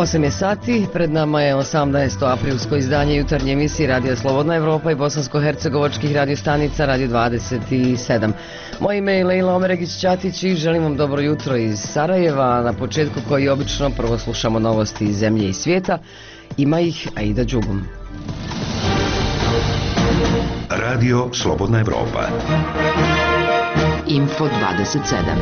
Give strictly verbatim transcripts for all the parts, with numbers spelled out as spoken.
osam je sati, pred nama je osamnaesto aprilsko izdanje jutarnje emisije Radija Slobodna Evropa i bosansko-hercegovačkih radiostanica Radio dvadeset sedam. Moje ime je Lejla Omeregić-Ćatić i želim vam dobro jutro iz Sarajeva. Na početku, koji obično, prvo slušamo novosti iz zemlje i svijeta. Ima ih Aida Đugum. Radio Slobodna Evropa. Info dvadeset sedam.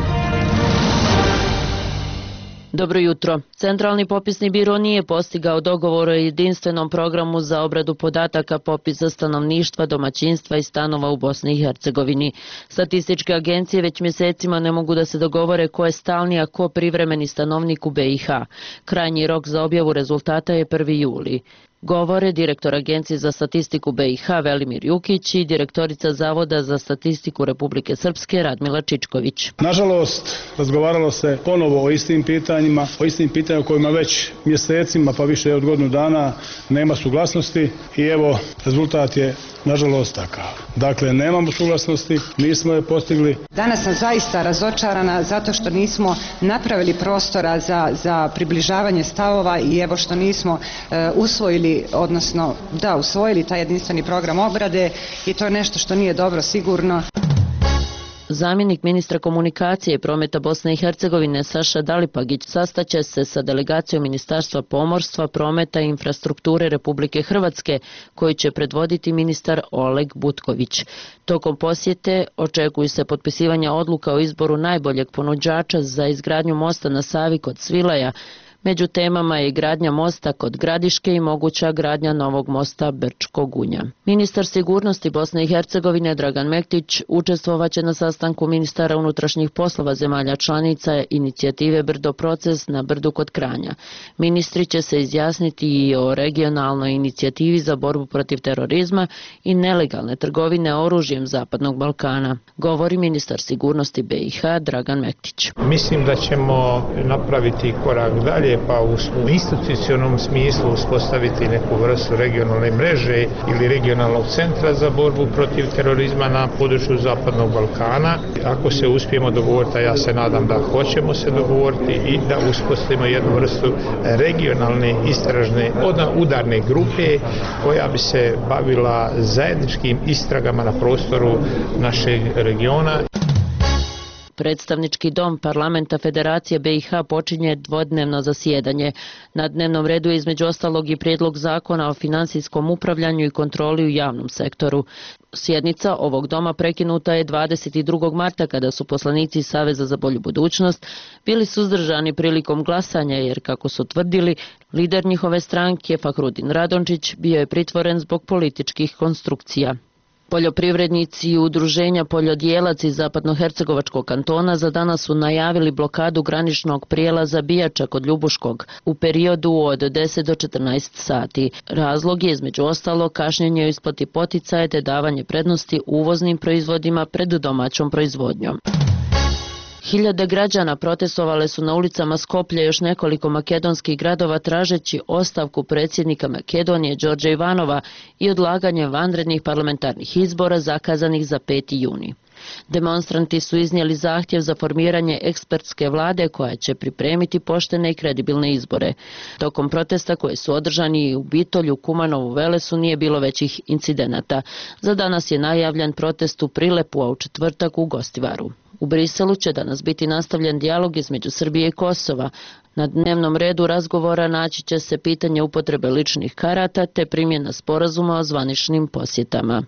Dobro jutro. Centralni popisni biro nije postigao dogovor o jedinstvenom programu za obradu podataka popisa stanovništva, domaćinstva i stanova u Bosni i Hercegovini. Statističke agencije već mjesecima ne mogu da se dogovore ko je stalni, a ko privremeni stanovnik u B i H. Krajnji rok za objavu rezultata je prvi juli. Govore direktor Agencije za statistiku B i H Velimir Jukić i direktorica Zavoda za statistiku Republike Srpske Radmila Čičković. Nažalost, razgovaralo se ponovo o istim pitanjima, o istim pitanjima kojima već mjesecima, pa više od godinu dana nema suglasnosti i evo, rezultat je nažalost takav. Dakle, nemamo suglasnosti, nismo je postigli. Danas sam zaista razočarana zato što nismo napravili prostora za, za približavanje stavova i evo što nismo e, usvojili odnosno da usvojili taj jedinstveni program obrade i to je nešto što nije dobro sigurno. Zamjenik ministra komunikacije i prometa Bosne i Hercegovine Saša Dalipagić sastaće se sa delegacijom Ministarstva pomorstva, prometa i infrastrukture Republike Hrvatske, koji će predvoditi ministar Oleg Butković. Tokom posjete očekuju se potpisivanja odluka o izboru najboljeg ponuđača za izgradnju mosta na Savi kod Svilaja. Među temama je gradnja mosta kod Gradiške i moguća gradnja novog mosta Brčko-Gunja. Ministar sigurnosti Bosne i Hercegovine Dragan Mektić učestvovaće na sastanku ministara unutrašnjih poslova zemalja članica inicijative Brdo proces na Brdu kod Kranja. Ministri će se izjasniti i o regionalnoj inicijativi za borbu protiv terorizma i nelegalne trgovine oružjem Zapadnog Balkana. Govori ministar sigurnosti B i H Dragan Mektić. Mislim da ćemo napraviti korak dalje, pa u institucionalnom smislu uspostaviti neku vrstu regionalne mreže ili regionalnog centra za borbu protiv terorizma na području Zapadnog Balkana. Ako se uspijemo dogovoriti, a ja se nadam da hoćemo se dogovoriti, i da uspostavimo jednu vrstu regionalne istražne udarne grupe koja bi se bavila zajedničkim istragama na prostoru našeg regiona. Predstavnički dom parlamenta Federacije B i H počinje dvodnevno zasjedanje. Na dnevnom redu je između ostalog i prijedlog zakona o financijskom upravljanju i kontroli u javnom sektoru. Sjednica ovog doma prekinuta je dvadeset drugog marta kada su poslanici Saveza za bolju budućnost bili suzdržani prilikom glasanja jer, kako su tvrdili, lider njihove stranke Fahrudin Radončić bio je pritvoren zbog političkih konstrukcija. Poljoprivrednici i udruženja poljodjelac iz Zapadnohercegovačkog kantona za danas su najavili blokadu graničnog prijelaza Bijača kod Ljubuškog u periodu od deset do četrnaest sati. Razlog je između ostalo kašnjenje u isplati poticaja te davanje prednosti uvoznim proizvodima pred domaćom proizvodnjom. Hiljade građana protestovale su na ulicama Skoplja još nekoliko makedonskih gradova tražeći ostavku predsjednika Makedonije Đorđa Ivanova i odlaganje vanrednih parlamentarnih izbora zakazanih za peti juni. Demonstranti su iznijeli zahtjev za formiranje ekspertske vlade koja će pripremiti poštene i kredibilne izbore. Tokom protesta koje su održani u Bitolju, Kumanovu, Velesu nije bilo većih incidenata. Za danas je najavljen protest u Prilepu, a u četvrtak u Gostivaru. U Briselu će danas biti nastavljen dijalog između Srbije i Kosova. Na dnevnom redu razgovora naći će se pitanje upotrebe ličnih karata te primjena sporazuma o zvaničnim posjetama.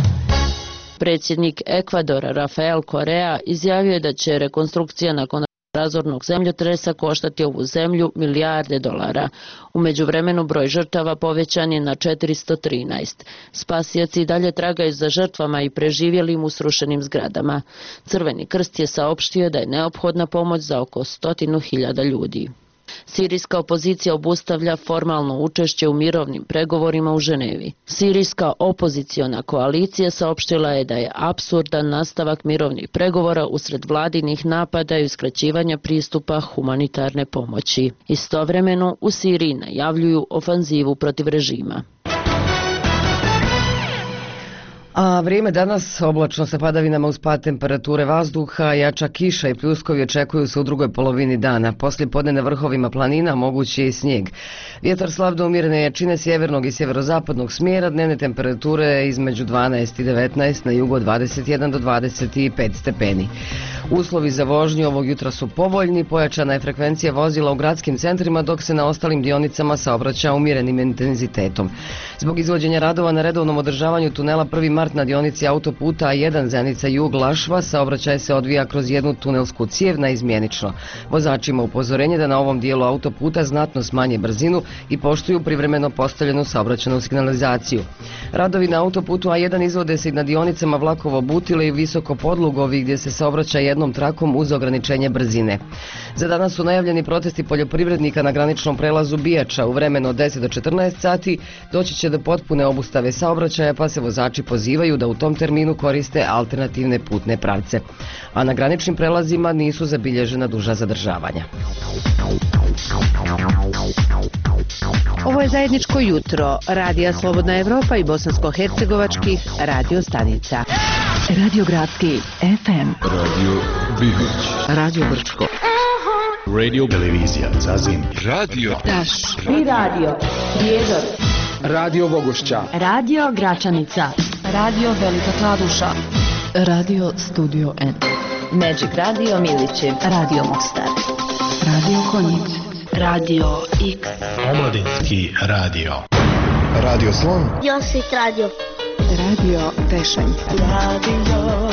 Predsjednik Ekvadora Rafael Correa izjavio je da će rekonstrukcija nakon razornog zemljotresa koštati ovu zemlju milijarde dolara. U međuvremenu broj žrtava povećan je na četiristo trinaest. Spasioci i dalje tragaju za žrtvama i preživjelim u srušenim zgradama. Crveni krst je saopštio da je neophodna pomoć za oko stotinu hiljada ljudi. Sirijska opozicija obustavlja formalno učešće u mirovnim pregovorima u Ženevi. Sirijska opoziciona koalicija saopštila je da je apsurdan nastavak mirovnih pregovora usred vladinih napada i uskraćivanja pristupa humanitarne pomoći. Istovremeno u Siriji najavljuju ofanzivu protiv režima. A vrijeme danas oblačno sa padavinama uz pad temperature vazduha, jača kiša i pljuskovi očekuju se u drugoj polovini dana. Poslije podne na vrhovima planina mogući je i snijeg. Vjetar slab do umjerene jačine sjevernog i sjeverozapadnog smjera, dnevne temperature između dvanaest i devetnaest, na jugu od dvadeset jedan do dvadeset pet stepeni. Uslovi za vožnju ovog jutra su povoljni, pojačana je frekvencija vozila u gradskim centrima, dok se na ostalim dionicama saobraća umjerenim intenzitetom. Zbog izvođenja radova na redovnom održavanju tunela prvi mart na dionici autoputa A jedan Zenica jug Lašva saobraćaj se odvija kroz jednu tunelsku cijev naizmjenično. Vozačima upozorenje da na ovom dijelu autoputa znatno smanje brzinu i poštuju privremeno postavljenu saobraćajnu signalizaciju. Radovi na autoputu A jedan izvode se i na dionicama Vlakovo Butile i Visoko Podlugovi gdje se saobraća jednom trakom uz ograničenje brzine. Za danas su najavljeni protesti poljoprivrednika na graničnom prelazu Bijača u vremenu od deset do četrnaest sati. Doći će do potpune obustave saobraćaja, pa se vozači pozivaju da u tom terminu koriste alternativne putne pravce. A na graničnim prelazima nisu zabilježena duža zadržavanja. Ovo je zajedničko jutro Radija Slobodna Evropa i bosansko-hercegovačkih radio stanica. Radio Gradski F M, Radio Bihoć, Radio Brčko, Radio Televizija Zazin, Radio Taš i Radio Prijedor, Radio Bogošća, Radio Gračanica, Radio Velika Kladuša, Radio Studio N, Magic Radio Milići, Radio Mostar, Radio Konjic, Radio X, Omladinski radio, Radio Slon, Josit Radio, Radio Tešanj, Radio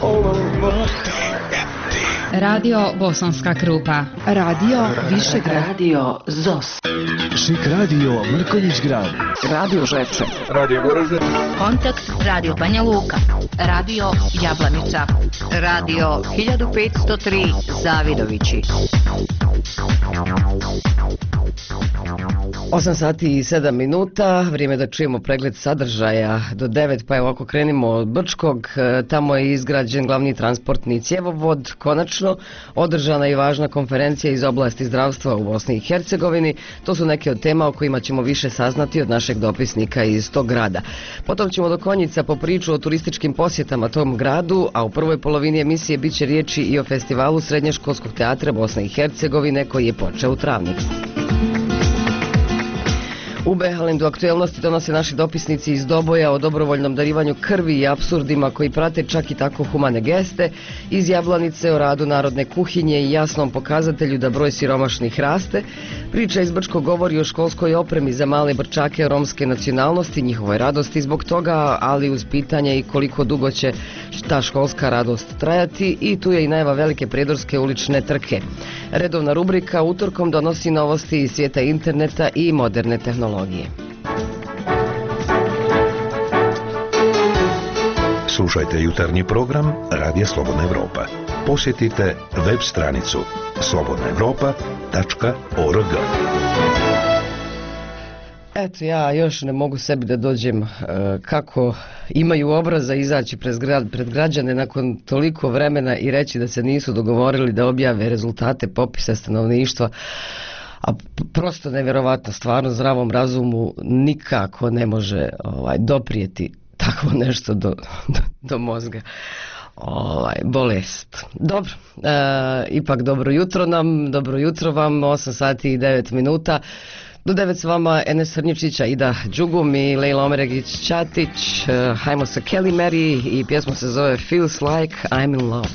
Radio Bosanska Krupa, Radio Višegrad, Radio Zos, Šik Radio Mrkonjić Grad, Radio Ževče, Radio Goražde, Kontakt Radio Banja Luka, Radio Jablanica, Radio hiljadu petsto tri Zavidovići. osam sati i sedam minuta, vrijeme da čujemo pregled sadržaja do devet, pa evo ako krenimo od Brčkog, tamo je izgrađen glavni transportni cjevovod, konačno održana i važna konferencija iz oblasti zdravstva u Bosni i Hercegovini. To su neke od tema o kojima ćemo više saznati od našeg dopisnika iz tog grada. Potom ćemo do Konjica po priču o turističkim posjetama tom gradu, a u prvoj polovini emisije bit će riječi i o festivalu Srednješkolskog teatra Bosne i Hercegovine koji je počeo u travniku. U Behalendu aktuelnosti donose naši dopisnici iz Doboja o dobrovoljnom darivanju krvi i apsurdima koji prate čak i tako humane geste, iz Jablanice o radu narodne kuhinje i jasnom pokazatelju da broj siromašnih raste. Priča iz Brčkog govori o školskoj opremi za male Brčake romske nacionalnosti, njihovoj radosti zbog toga, ali uz pitanje i koliko dugo će ta školska radost trajati, i tu je i najava velike prijedorske ulične trke. Redovna rubrika utorkom donosi novosti iz svijeta interneta i moderne tehnologije. Slušajte jutarnji program Radija Slobodna Evropa. Posjetite web stranicu slobodna evropa tačka org. Eto, ja još ne mogu sebi da dođem e, kako imaju obraza izaći pred, grad, pred građane nakon toliko vremena i reći da se nisu dogovorili da objave rezultate popisa stanovništva. A prosto nevjerovatno, stvarno zdravom razumu nikako ne može ovaj, doprijeti takvo nešto do, do, do mozga. Ovaj, bolest. Dobro, e, ipak dobro jutro nam, dobro jutro vam, osam sati i devet minuta. Do devet s vama Enes Srnjičića, Ida Đugum i Lejla Omeregić-Ćatić. E, hajmo sa Kelly Mary i pjesma se zove Feels Like I'm in Love.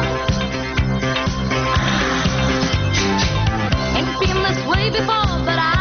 Way before, but I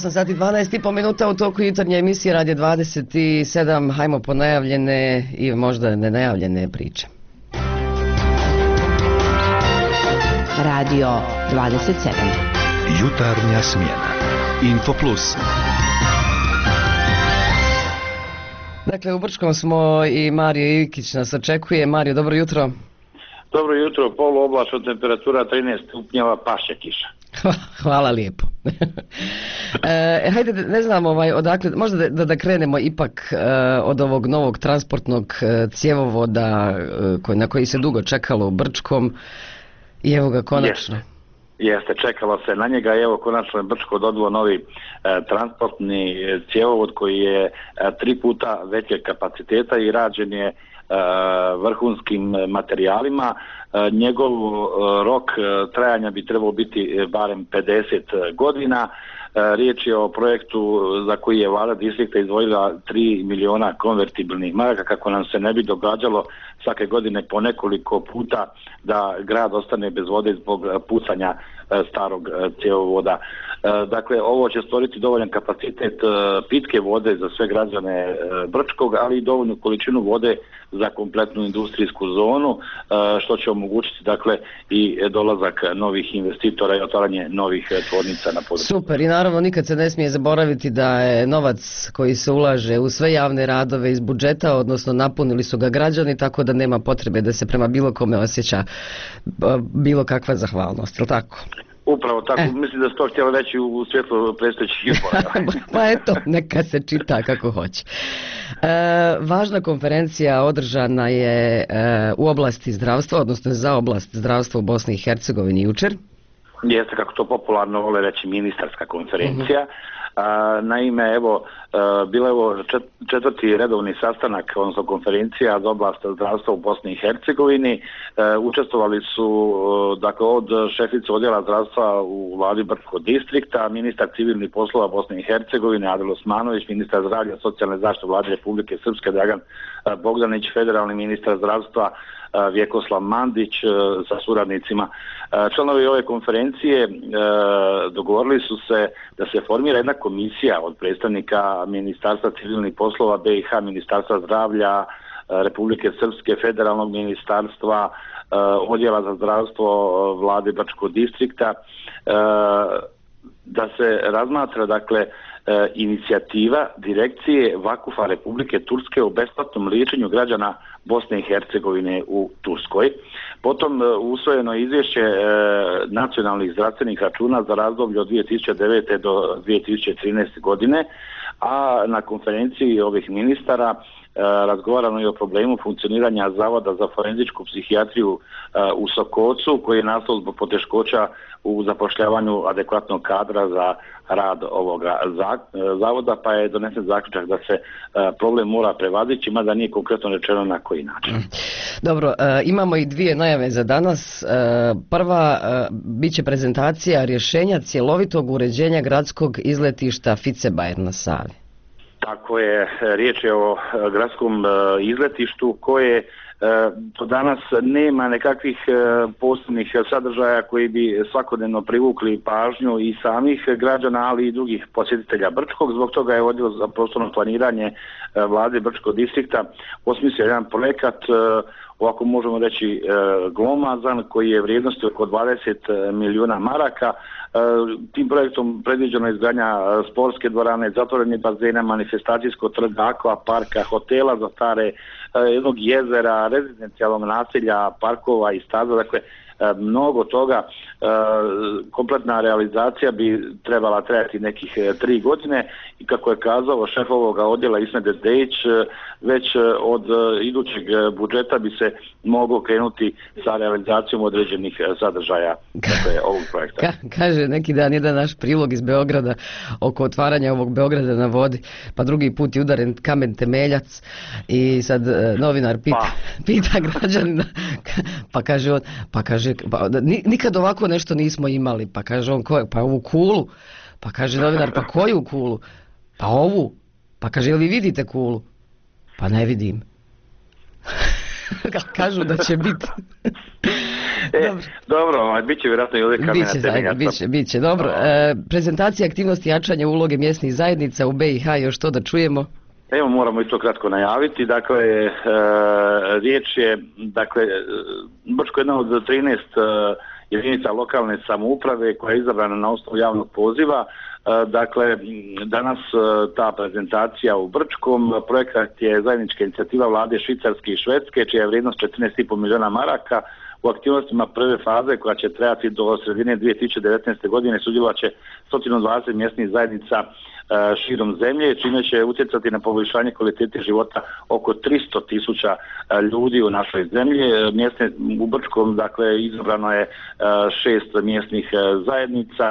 osam sati dvanaest i po minuta u toku jutarnje emisije Radio dvadeset sedam. Hajmo po najavljene i možda nenajavljene priče. Radio dvadeset sedam. Jutarnja smjena. Info Plus. Dakle, u Brčkom smo i Mario Ivikić nas očekuje. Mario, dobro jutro. Dobro jutro, poluoblačno, temperatura trinaest stupnjeva, paše kiša. Hvala lijepo. e, hajde, ne znam ovaj, odakle, možda da, da krenemo ipak e, od ovog novog transportnog e, cjevovoda e, koji, na koji se dugo čekalo u Brčkom i evo ga konačno. Jeste, Jeste čekalo se na njega i evo konačno je Brčko dobilo novi e, transportni cjevovod koji je e, tri puta većeg kapaciteta i rađen je vrhunskim materijalima. Njegov rok trajanja bi trebao biti barem pedeset godina. Riječ je o projektu za koji je vlada distrikta izdvojila tri miliona konvertibilnih maraka kako nam se ne bi događalo svake godine po nekoliko puta da grad ostane bez vode zbog pucanja starog cjevovoda. Dakle, ovo će stvoriti dovoljan kapacitet pitke vode za sve građane Brčkog, ali i dovoljnu količinu vode za kompletnu industrijsku zonu, što će omogućiti dakle i dolazak novih investitora i otvaranje novih tvornica na području. Super, i naravno nikad se ne smije zaboraviti da je novac koji se ulaže u sve javne radove iz budžeta, odnosno napunili su ga građani, tako da nema potrebe da se prema bilo kome osjeća bilo kakva zahvalnost, je li tako? Upravo tako, e. Mislim da ste to htjeli reći u svjetlu predstojećih izbora. Pa eto, neka se čita kako hoće. E, važna konferencija održana je e, u oblasti zdravstva, odnosno za oblast zdravstva u Bosni i Hercegovini jučer. Jeste, kako to popularno vole reći, ministarska konferencija. Uh-huh. A, naime, evo, bilo je ovo četvrti redovni sastanak, odnosno konferencija za oblast zdravstva u Bosni i Hercegovini. E, učestvovali su dakle, od šefice odjela zdravstva u vladi Brčkog distrikta, ministar civilnih poslova Bosne i Hercegovine Adil Osmanović, ministar zdravlja i socijalne zaštite vlade Republike Srpske Dragan Bogdanić, federalni ministar zdravstva Vjekoslav Mandić sa suradnicima. Članovi ove konferencije dogovorili su se da se formira jedna komisija od predstavnika Ministarstva civilnih poslova B i H, Ministarstva zdravlja Republike Srpske, federalnog ministarstva, odjela za zdravstvo vlade Brčkog distrikta, da se razmatra dakle inicijativa direkcije Vakufa Republike Turske o besplatnom liječenju građana Bosne i Hercegovine u Turskoj. Potom usvojeno izvješće e, nacionalnih zdravstvenih računa za razdoblje od dvije tisuće devete do dvije tisuće trinaeste godine, a na konferenciji ovih ministara e, razgovarano je o problemu funkcioniranja Zavoda za forenzičku psihijatriju e, u Sokocu, koji je nastao zbog poteškoća u zapošljavanju adekvatnog kadra za rad ovoga zavoda, pa je donesen zaključak da se problem mora prevazići, mada nije konkretno rečeno na koji način. Dobro, imamo i dvije najave za danas. Prva bit će prezentacija rješenja cjelovitog uređenja gradskog izletišta Ficebajer na Savi. Tako je, riječ je o gradskom izletištu koje do danas nema nekakvih posebnih sadržaja koji bi svakodnevno privukli pažnju i samih građana, ali i drugih posjetitelja Brčkog. Zbog toga je odjel za prostorno planiranje vlade Brčkog distrikta osmislio jedan projekat, ovako možemo reći glomazan, koji je vrijednosti oko dvadeset milijuna maraka. Tim projektom predviđeno je izgradnja sportske dvorane, zatvorenih bazena, manifestacijskog trga, akvaparka, hotela za stare, jednog jezera, rezidencijalnog naselja, parkova i staza, dakle mnogo toga. Kompletna realizacija bi trebala trajati nekih tri godine i kako je kazao šef ovoga odjela Ismet Dedejić, već od idućeg budžeta bi se moglo krenuti sa realizacijom određenih sadržaja dakle, ovog projekta. Ka, kaže neki dan jedan naš prilog iz Beograda oko otvaranja ovog Beograda na vodi, pa drugi put je udaren kamen temeljac i sad novinar pita, pa. pita građanina, pa kaže on, pa kaže Pa, nikad ovako nešto nismo imali, pa kaže on, ko, pa ovu kulu, pa kaže novinar, pa koju kulu, pa ovu, pa kaže, jel vi vidite kulu, pa ne vidim. Kažu da će biti. E, dobro, ovaj, bit će vjerojatno i ovdje kamena Biće, temeljaca. biće, biće, dobro. E, prezentacija aktivnosti jačanja uloge mjesnih zajednica u B i H, još to da čujemo. Evo, moramo i to kratko najaviti. Dakle, e, riječ je, dakle, Brčko je jedna od trinaest e, jedinica lokalne samouprave koja je izabrana na osnovu javnog poziva. E, dakle, danas e, ta prezentacija u Brčkom, projekat je zajednička inicijativa vlade Švicarske i Švedske, čija je vrijednost četrnaest i pol milijuna maraka. U aktivnostima prve faze koja će trajati do sredine dvije tisuće devetnaeste. godine sudjelovat će sto dvadeset mjesnih zajednica širom zemlje, čime će utjecati na poboljšanje kvalitete života oko tristo tisuća ljudi u našoj zemlji. Mjesne, u Brčkom, dakle, izabrano je šest mjesnih zajednica.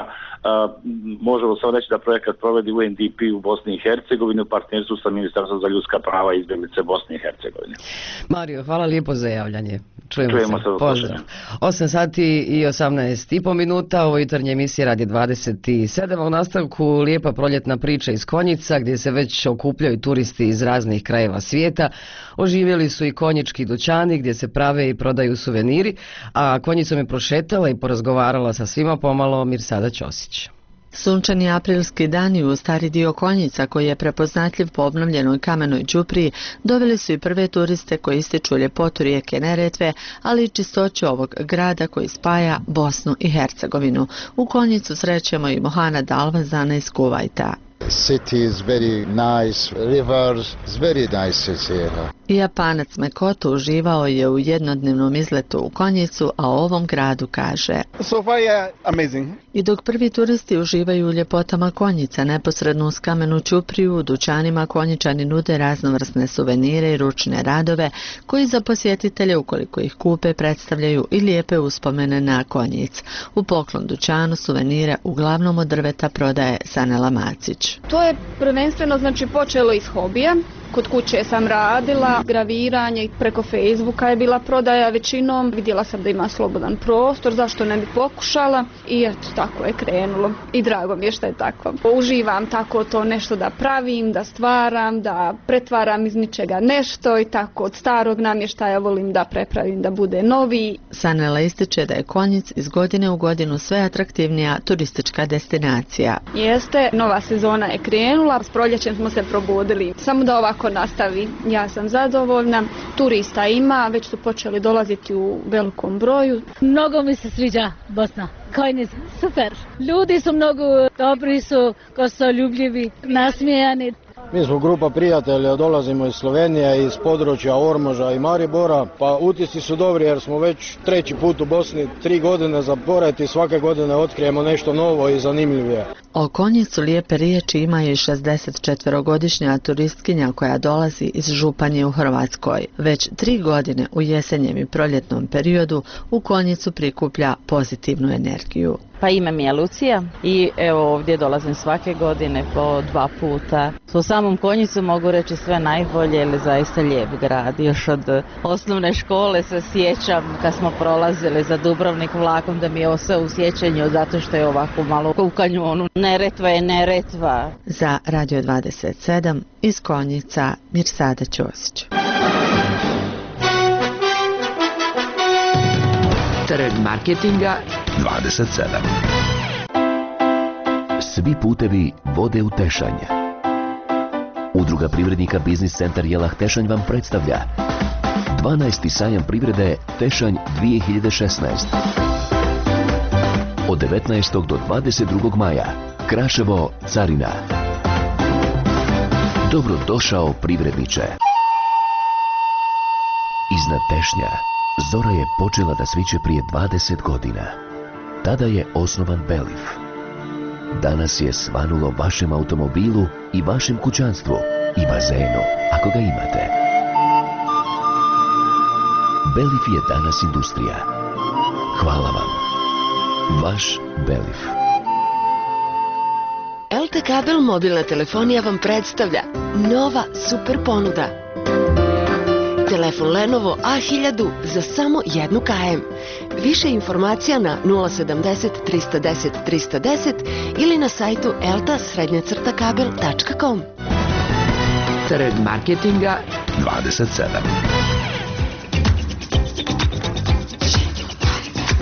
Možemo samo reći da projekat provodi U N D P u Bosni i Hercegovini u partnerstvu sa Ministarstvom za ljudska prava i izbjeglice Bosne i Hercegovine. Mario, hvala lijepo za javljanje. Čujemo, Čujemo se. se. Pozdrav. osam sati i osamnaest i po minuta, ovo jutarnje emisije radi dvadeset sedam. U nastavku lijepa proljetna priča iz Konjica, gdje se već okupljaju turisti iz raznih krajeva svijeta. Oživjeli su i konjički dućani gdje se prave i prodaju suveniri, a Konjicom je prošetala i porazgovarala sa svima pomalo Mirsada Ćosić. Sunčani aprilski dani u stari dio Konjica, koji je prepoznatljiv po obnovljenoj kamenoj ćupriji, doveli su i prve turiste koji ističu ljepotu rijeke Neretve, ali i čistoću ovog grada koji spaja Bosnu i Hercegovinu. U Konjicu srećemo i Mohana Dalvazana iz Kuvajta. City is very nice, rivers, it's very nice here. Japanac Mekoto uživao je u jednodnevnom izletu u Konjicu, a o ovom gradu kaže: So far, yeah, amazing. I dok prvi turisti uživaju u ljepotama Konjica, neposredno uz kamenu ćupriju, u dućanima Konjičani nude raznovrsne suvenire i ručne radove, koji za posjetitelje, ukoliko ih kupe, predstavljaju i lijepe uspomene na Konjic. U poklon dućanu suvenire uglavnom od drveta prodaje Sanela Macić. To je prvenstveno, znači, počelo iz hobija. Kod kuće sam radila, graviranje i preko Facebooka je bila prodaja većinom. Vidjela sam da ima slobodan prostor, zašto ne bi pokušala, i eto, tako je krenulo. I drago mi je što je tako. Uživam tako to nešto da pravim, da stvaram, da pretvaram iz ničega nešto i tako od starog namještaja volim da prepravim da bude novi. Sanela ističe da je Konjic iz godine u godinu sve atraktivnija turistička destinacija. Jeste, nova sezona je krenula, s proljećem smo se probudili. Samo da ovako nastavi, ja sam zadovoljna. Turista ima, već su počeli dolaziti u velikom broju. Mnogo mi se sviđa Bosna. Konjic, super. Ljudi su mnogo dobri, su gostoljubljivi, nasmijani. Mi smo grupa prijatelja, dolazimo iz Slovenije, iz područja Ormoža i Maribora, pa utisci su dobri jer smo već treći put u Bosni, tri godine za pored i svake godine otkrijemo nešto novo i zanimljivije. O Konjicu lijepe riječi ima i šezdesetčetverogodišnja turistkinja koja dolazi iz Županje u Hrvatskoj. Već tri godine u jesenjem i proljetnom periodu u Konjicu prikuplja pozitivnu energiju. Pa ime mi je Lucija i evo ovdje dolazim svake godine po dva puta. U samom Konjicu mogu reći sve najbolje, jer je zaista lijep grad. Još od osnovne škole se sjećam kad smo prolazili za Dubrovnik vlakom da mi je ostao u sjećanju zato što je ovako malo u kanjonu. Neretva je Neretva. Za Radio dvadeset sedam iz Konjica Mirsada Ćosić. Trg marketinga dvadeset sedam. Svi putevi vode u Tešanj. Udruga privrednika Biznis centar Jelah Tešanj vam predstavlja dvanaesti sajam privrede Tešanj dvije hiljade šesnaest. Od devetnaestog do dvadeset drugog maja Kraševo, Carina. Dobrodošao privredniče. Iznad Tešnja zora je počela da sviće prije dvadeset godina. Tada je osnovan Belif. Danas je svanulo vašem automobilu i vašem kućanstvu i bazenu, ako ga imate. Belif je danas industrija. Hvala vam. Vaš Belif. L T Kabel mobilna telefonija vam predstavlja nova super ponuda. Telefon Lenovo A hiljadu za samo jednu kajem. Više informacija na nula sedamdeset trista deset trista deset ili na sajtu elta srednja crta kabel tačka com. Trg marketinga dvadeset sedam.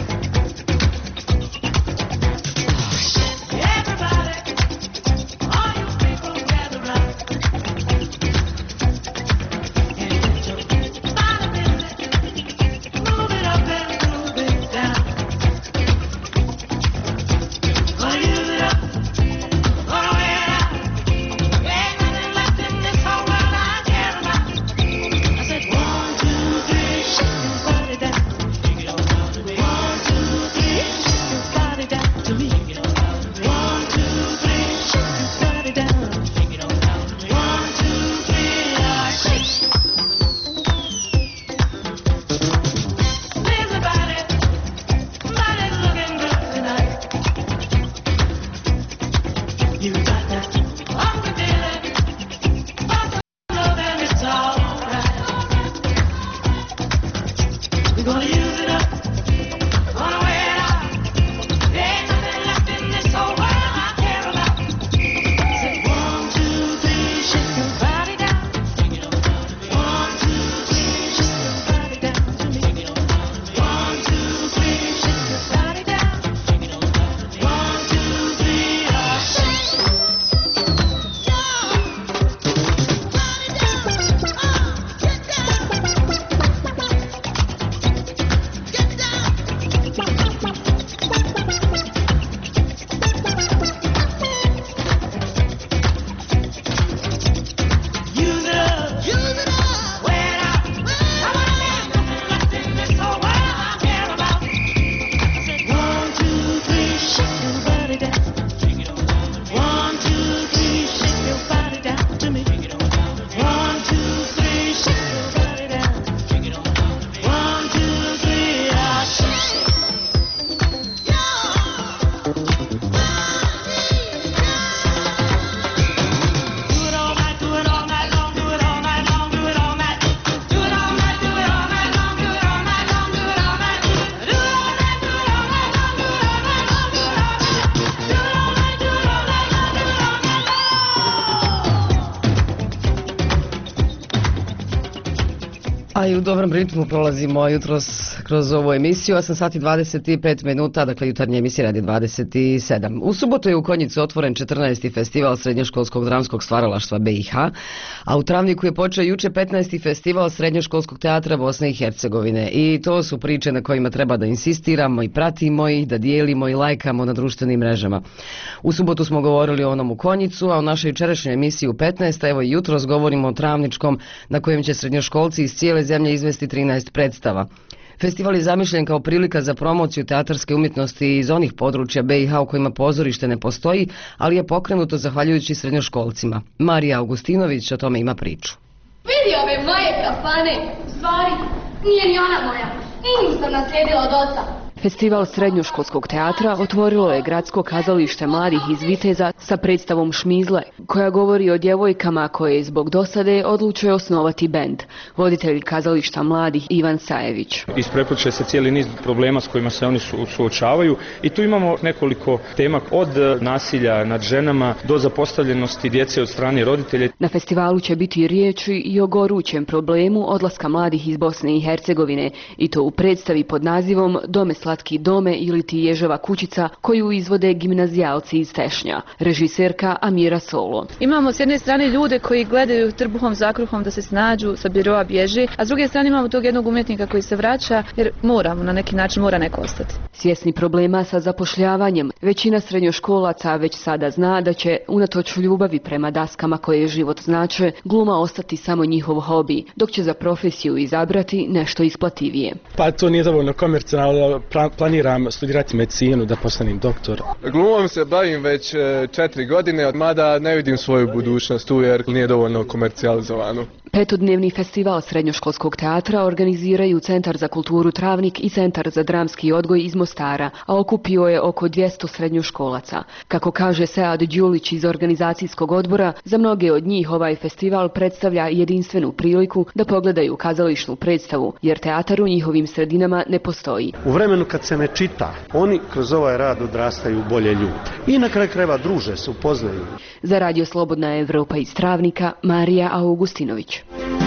A i u dobrom ritmu prolazimo jutros kroz ovu emisiju, osam sati dvadeset pet minuta, dakle jutarnje emisije radi dvadeset sedam. U subotu je u Konjicu otvoren četrnaesti festival srednjoškolskog dramskog stvaralaštva B i H, a u Travniku je počeo juče petnaesti festival srednjoškolskog teatra Bosne i Hercegovine. I to su priče na kojima treba da insistiramo i pratimo ih, da dijelimo i lajkamo na društvenim mrežama. U subotu smo govorili o onom u Konjicu, a u našoj jučerašnjoj emisiji u petnaest, evo i jutros govorimo o Travničkom, na kojem će srednjoškolci iz cijele zemlje izvesti trinaest predstava. Festival je zamišljen kao prilika za promociju teatarske umjetnosti iz onih područja B i H u kojima pozorište ne postoji, ali je pokrenuto zahvaljujući srednjoškolcima. Marija Augustinović o tome ima priču. Vidi ove moje kafane, stvari, nije ni ona moja, i nisam naslijedila od oca. Festival srednjoškolskog teatra otvorilo je Gradsko kazalište mladih iz Viteza sa predstavom Šmizle, koja govori o djevojkama koje zbog dosade odlučuje osnovati bend. Voditelj kazališta mladih Ivan Sajević. Isprepliče se cijeli niz problema s kojima se oni su, suočavaju i tu imamo nekoliko tema od nasilja nad ženama do zapostavljenosti djece od strane roditelja. Na festivalu će biti riječi i o gorućem problemu odlaska mladih iz Bosne i Hercegovine i to u predstavi pod nazivom Dome Slatki dome ili ti Ježeva kućica koju izvode gimnazijalci iz Tešnja. Režiserka Amira Solo. Imamo s jedne strane ljude koji gledaju trbuhom zakruhom da se snađu, sa biroa bježi, a s druge strane imamo tog jednog umjetnika koji se vraća jer moramo, na neki način mora neko ostati. Svjesni problema sa zapošljavanjem, većina srednjoškolaca već sada zna da će, unatoč ljubavi prema daskama koje život znače, gluma ostati samo njihov hobi, dok će za profesiju izabrati nešto isplativije. Pa to nije dovoljno komercijalno. Planiram studirati medicinu, da postanem doktor. Glumom se bavim već četiri godine, mada ne vidim svoju budućnost tu jer nije dovoljno komercijalizovano. Petodnevni festival srednjoškolskog teatra organiziraju Centar za kulturu Travnik i Centar za dramski odgoj iz Mostara, a okupio je oko dvjesto srednjoškolaca. Kako kaže Sead Đulić iz organizacijskog odbora, za mnoge od njih ovaj festival predstavlja jedinstvenu priliku da pogledaju kazališnu predstavu, jer teatar u njihovim sredinama ne postoji. U vremenu kad se ne čita, oni kroz ovaj rad odrastaju bolje ljude. I na kraju krajeva druže se, upoznaju. Za Radio Slobodna Evropa iz Travnika, Marija Augustinović.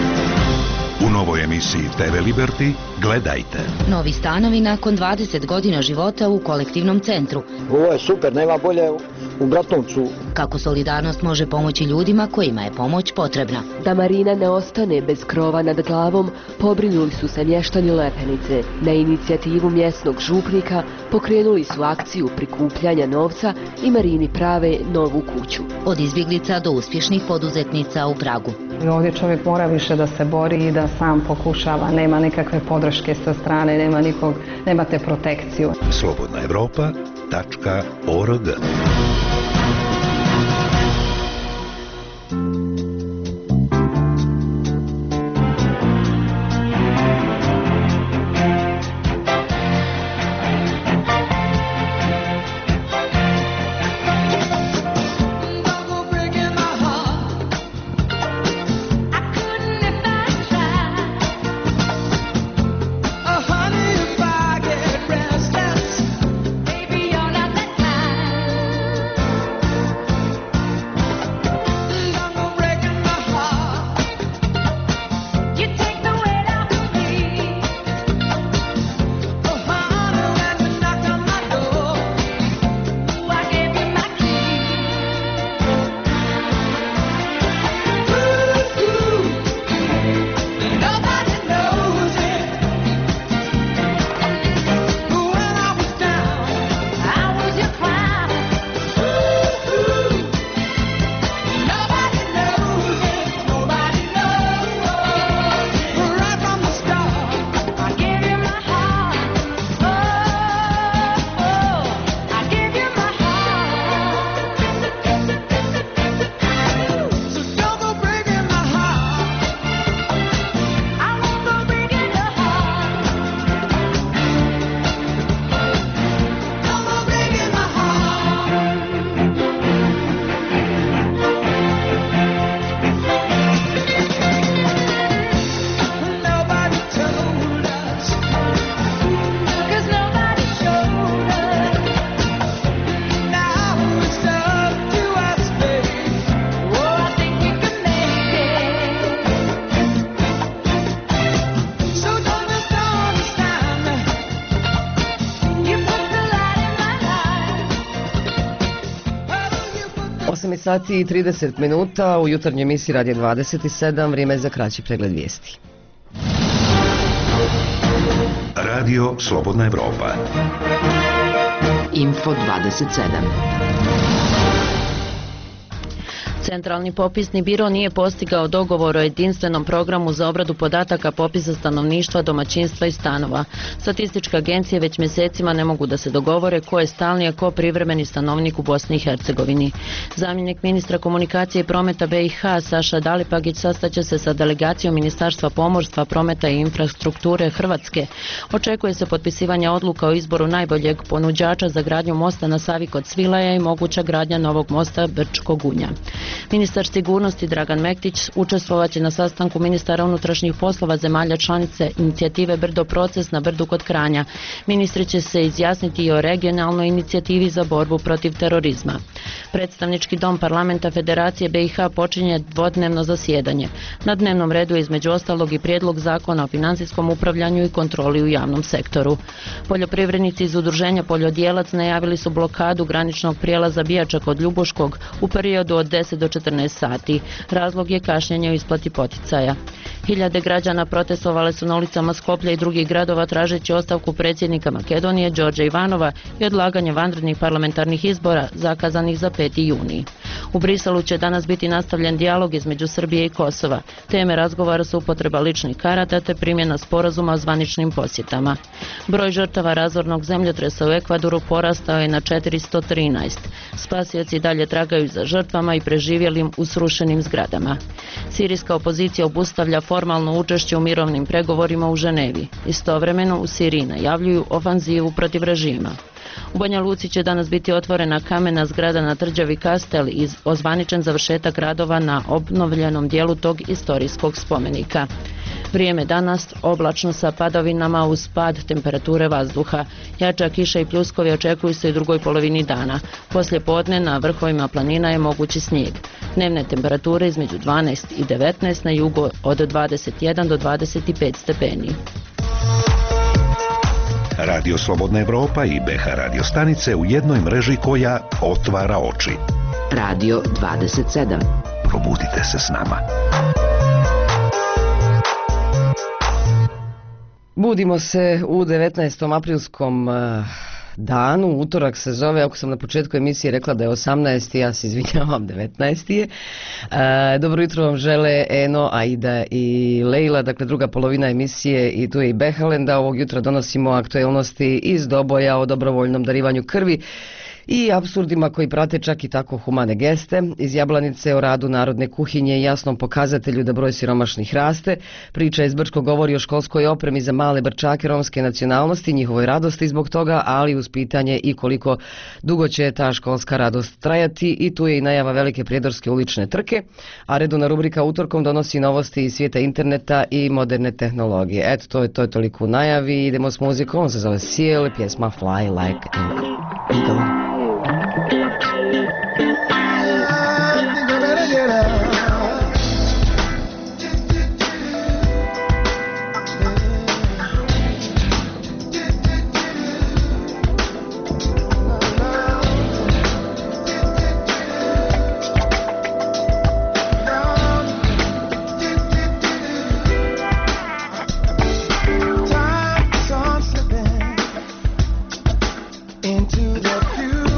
U novoj emisiji T V Liberty gledajte. Novi stanovi nakon dvadeset godina života u kolektivnom centru. Ovo je super, nema bolje u Bratovcu. Kako solidarnost može pomoći ljudima kojima je pomoć potrebna. Da Marina ne ostane bez krova nad glavom, pobrinuli su se mještani Lepenice. Na inicijativu mjesnog župnika pokrenuli su akciju prikupljanja novca i Marini prave novu kuću. Od izbjeglica do uspješnih poduzetnica u Pragu. Ovdje čovjek mora više da se bori i da sam pokušava, nema nikakve podrške sa strane, nema nikog, nemate protekciju. slobodna evropa tačka org. osam sati i trideset minuta u jutarnjoj emisiji Radio dvadeset sedam, vrijeme za kraći pregled vijesti. Radio Slobodna Evropa. Info dvadeset sedam. Centralni popisni biro nije postigao dogovor o jedinstvenom programu za obradu podataka popisa stanovništva, domaćinstva i stanova. Statističke agencije već mjesecima ne mogu da se dogovore ko je stalni, a ko privremeni stanovnik u Bosni i Hercegovini. Zamjenik ministra komunikacije i prometa B i H Saša Dalipagić sastaće se sa delegacijom Ministarstva pomorstva, prometa i infrastrukture Hrvatske. Očekuje se potpisivanje odluka o izboru najboljeg ponuđača za gradnju mosta na Savi kod Svilaja i moguća gradnja novog mosta Brčko-Gunja. Ministar sigurnosti Dragan Mektić učestvovat će na sastanku ministara unutrašnjih poslova zemalja članice inicijative Brdo proces na Brdu kod Kranja. Ministri će se izjasniti i o regionalnoj inicijativi za borbu protiv terorizma. Predstavnički dom parlamenta Federacije B i H počinje dvodnevno zasjedanje. Na dnevnom redu je između ostalog i prijedlog zakona o financijskom upravljanju i kontroli u javnom sektoru. Poljoprivrednici iz udruženja Poljodjelac najavili su blokadu graničnog prijelaza Bijača kod Ljubuškog u periodu od deset do četrnaest sati. Razlog je kašnjenje u isplati poticaja. Hiljade građana protestovale su na ulicama Skoplja i drugih gradova tražeći ostavku predsjednika Makedonije Đorđa Ivanova i odlaganje vanrednih parlamentarnih izbora zakazanih za peti juni. U Briselu će danas biti nastavljen dijalog između Srbije i Kosova. Teme razgovora su upotreba ličnih karata te primjena sporazuma o zvaničnim posjetama. Broj žrtava razornog zemljotresa u Ekvadoru porastao je na četiristo trinaest. Spasioci dalje tragaju za žrtvama i preživjelim u srušenim zgradama. Sirijska opozicija obustavlja formalno učešće u mirovnim pregovorima u Ženevi. Istovremeno u Siriji najavljuju ofanzivu protiv režima. U Banja Luci će danas biti otvorena kamena zgrada na tvrđavi Kastel i ozvaničen završetak radova na obnovljenom dijelu tog istorijskog spomenika. Vrijeme danas oblačno sa padavinama uz pad temperature vazduha. Jača kiša i pljuskovi očekuju se u drugoj polovini dana. Poslije podne na vrhovima planina je mogući snijeg. Dnevne temperature između dvanaest i devetnaest, na jugu od dvadeset jedan do dvadeset pet stepeni. Radio Slobodna Evropa i B H radio stanice u jednoj mreži koja otvara oči. Radio dvadeset sedam. Probudite se s nama. Budimo se u devetnaestom aprilskom danu, utorak se zove, ako sam na početku emisije rekla da je osamnaesti, ja se izvinjavam, devetnaesti je. E, dobro jutro vam žele Eno, Aida i Leila, dakle druga polovina emisije i tu je i Behalenda. Ovog jutra donosimo aktualnosti iz Doboja o dobrovoljnom darivanju krvi i apsurdima koji prate čak i tako humane geste, iz Jablanice o radu narodne kuhinje i jasnom pokazatelju da broj siromašnih raste. Priča iz Brčko govori o školskoj opremi za male Brčake romske nacionalnosti, njihovoj radosti zbog toga, ali uz pitanje i koliko dugo će ta školska radost trajati. I tu je i najava velike prijedorske ulične trke, a redovna rubrika utorkom donosi novosti iz svijeta interneta i moderne tehnologije. Eto, to je, to je toliko u najavi. Idemo s muzikom, on se zove Seal, pjesma Fly Like an Eagle. Into the future.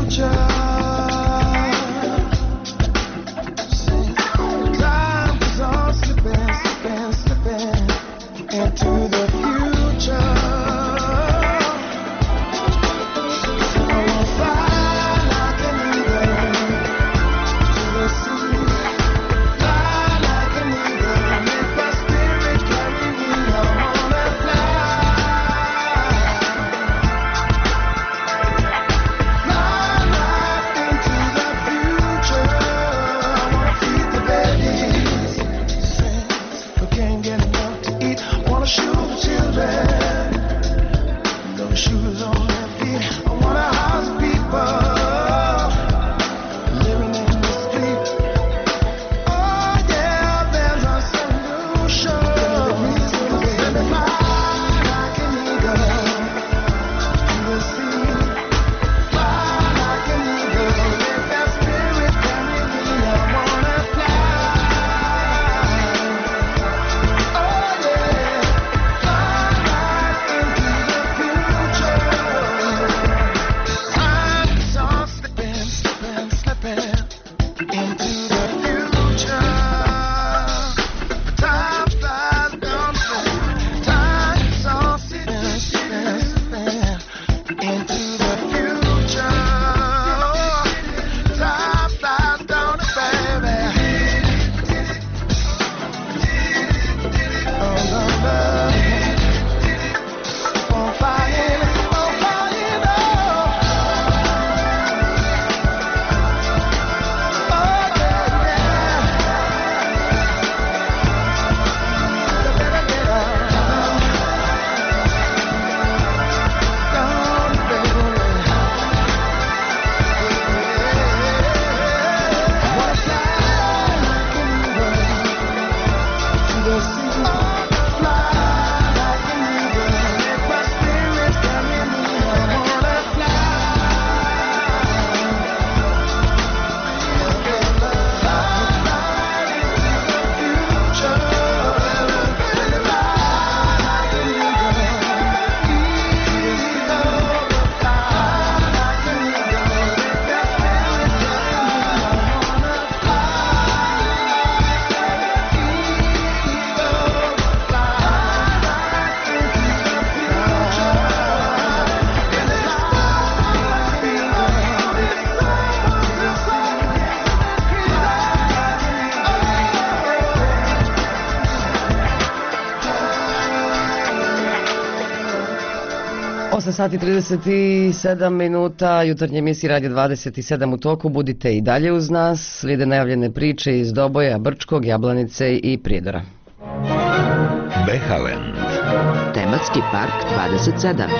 osam sati trideset sedam minuta, jutarnje emisije Radio dvadeset sedam u toku, budite i dalje uz nas, slijede najavljene priče iz Doboja, Brčkog, Jablanice i Prijedora. Behaland. Tematski park dvadeset sedam.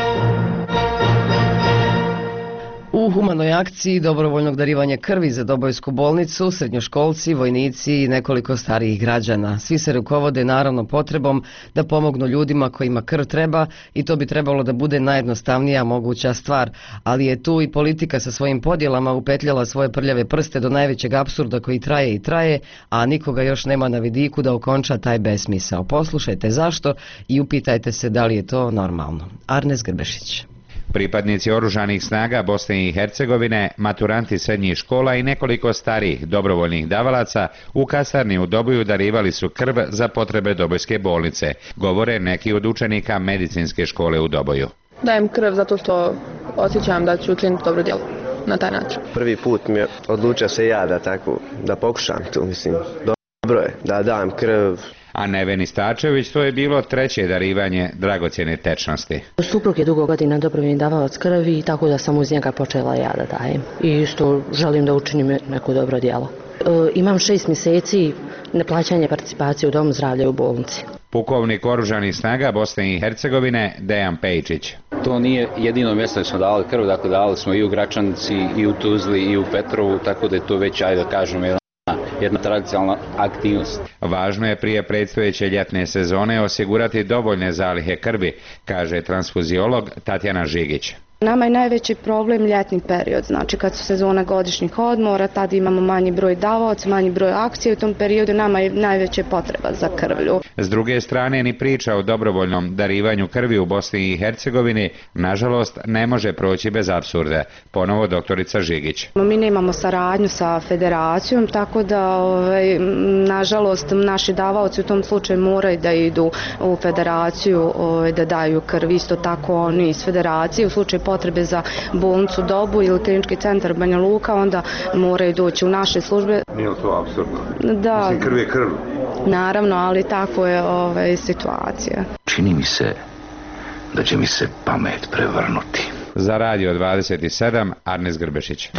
U humanoj akciji dobrovoljnog darivanja krvi za Dobojsku bolnicu, srednjoškolci, vojnici i nekoliko starijih građana. Svi se rukovode naravno potrebom da pomognu ljudima kojima krv treba i to bi trebalo da bude najjednostavnija moguća stvar, ali je tu i politika sa svojim podjelama upetljala svoje prljave prste do najvećeg apsurda koji traje i traje, a nikoga još nema na vidiku da okonča taj besmisao. Poslušajte zašto i upitajte se da li je to normalno. Arnes Grbešić. Pripadnici oružanih snaga Bosne i Hercegovine, maturanti srednjih škola i nekoliko starijih dobrovoljnih davalaca u kasarni u Doboju darivali su krv za potrebe Dobojske bolnice, govore neki od učenika medicinske škole u Doboju. Dajem krv zato što osjećam da ću učiniti dobro djelo na taj način. Prvi put mi je odlučio se ja da tako, da pokušam tu, mislim, dobro je da dam krv. A Neveni Stačević, to je bilo treće darivanje dragocjene tečnosti. Suprug je dugo godina dobrovoljni davalac krvi i tako da sam uz njega počela ja da dajem. I isto želim da učinim neko dobro djelo. E, imam šest mjeseci neplaćanje participacije u domu zdravlja u bolnici. Pukovnik oružanih snaga Bosne i Hercegovine Dejan Pejčić. To nije jedino mjesto gdje smo davali krv, dakle davali smo i u Gračanici, i u Tuzli, i u Petrovu, tako da je to već, ajde da kažemo, jedan jedna tradicionalna aktivnost. Važno je prije predstojeće ljetne sezone osigurati dovoljne zalihe krvi, kaže transfuziolog Tatjana Žigić. Nama je najveći problem ljetni period, znači kad su sezona godišnjih odmora, tad imamo manji broj davaoca, manji broj akcija, u tom periodu nama je najveća potreba za krvlju. S druge strane, ni priča o dobrovoljnom darivanju krvi u Bosni i Hercegovini, nažalost, ne može proći bez apsurda, ponovo doktorica Žigić. Mi nemamo saradnju sa federacijom, tako da, ovaj, nažalost, naši davaoci u tom slučaju moraju da idu u federaciju, ovaj, da daju krv, isto tako oni iz federacije, u slučaju potrebe za bolnicu Dobu ili klinički centar Banja Luka, onda moraju doći u naše službe. Nije li to apsurdno? Da. Mislim, krv je krv. Naravno, ali tako je ovaj, situacija. Čini mi se da će mi se pamet prevrnuti. Za Radio dvadeset sedam, Arnes Grbešić.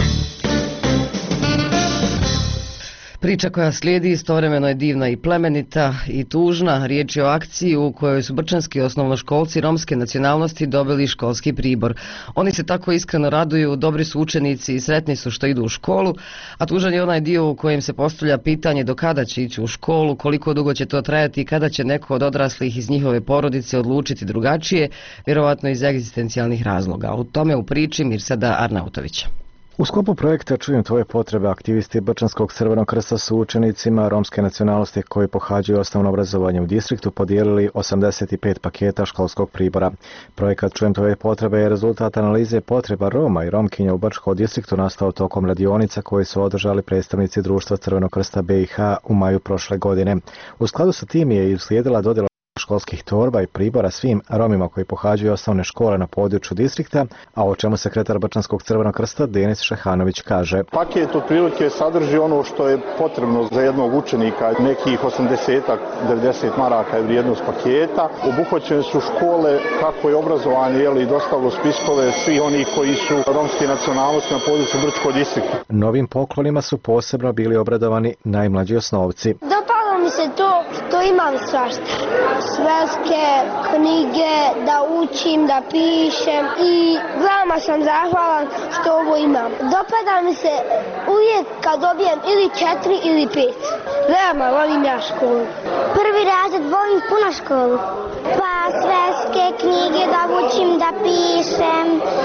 Priča koja slijedi istovremeno je divna i plemenita i tužna. Riječ je o akciji u kojoj su brčanski osnovnoškolci romske nacionalnosti dobili školski pribor. Oni se tako iskreno raduju, dobri su učenici i sretni su što idu u školu, a tužan je onaj dio u kojem se postavlja pitanje do kada će ići u školu, koliko dugo će to trajati i kada će neko od odraslih iz njihove porodice odlučiti drugačije, vjerovatno iz egzistencijalnih razloga. O tome u priči Mirsada Arnautovića. U sklopu projekta Čujem tvoje potrebe aktivisti Brčanskog Crvenog krsta su učenicima romske nacionalnosti koji pohađaju osnovno obrazovanje u distriktu podijelili osamdeset pet paketa školskog pribora. Projekat Čujem tvoje potrebe je rezultat analize potreba Roma i Romkinja u Brčkom distriktu nastao tokom radionica koje su održali predstavnici Društva Crvenog krsta B i H u maju prošle godine. U skladu sa tim je i uslijedila dodjela školskih torba i pribora svim Romima koji pohađaju osnovne škole na području distrikta, a o čemu sekretar Brčanskog Crvenog krsta Denis Šehanović kaže. Paket otprilike sadrži ono što je potrebno za jednog učenika, nekih osamdeset do devedeset maraka je vrijednost paketa. Obuhvaćene su škole, kako je obrazovanje, jeli, dostavilo spiskove svi oni koji su romske nacionalnosti na području Brčkog distrikta. Novim poklonima su posebno bili obradovani najmlađi osnovci. Dopalo mi se to što imam svašta. Sveske, knjige, da učim, da pišem i vama sam zahvalan što ovo imam. Dopada mi se uvijek kad dobijem ili četiri ili pet. Veoma volim ja školu. Prvi razred volim puno školu. Pa sveske, knjige, da učim, da pišem,